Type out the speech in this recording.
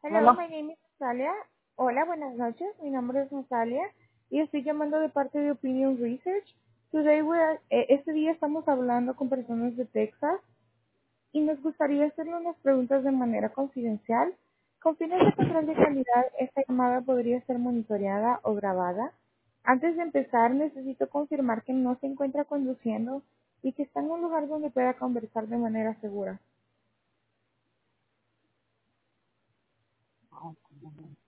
Hello, Bueno, my name is Natalia. Hola, buenas noches. Mi nombre es Natalia y estoy llamando de parte de Opinion Research. Este día estamos hablando con personas de Texas y nos gustaría hacerle unas preguntas de manera confidencial. Con fines de control de calidad, esta llamada podría ser monitoreada o grabada. Antes de empezar, necesito confirmar que no se encuentra conduciendo y que está en un lugar donde pueda conversar de manera segura.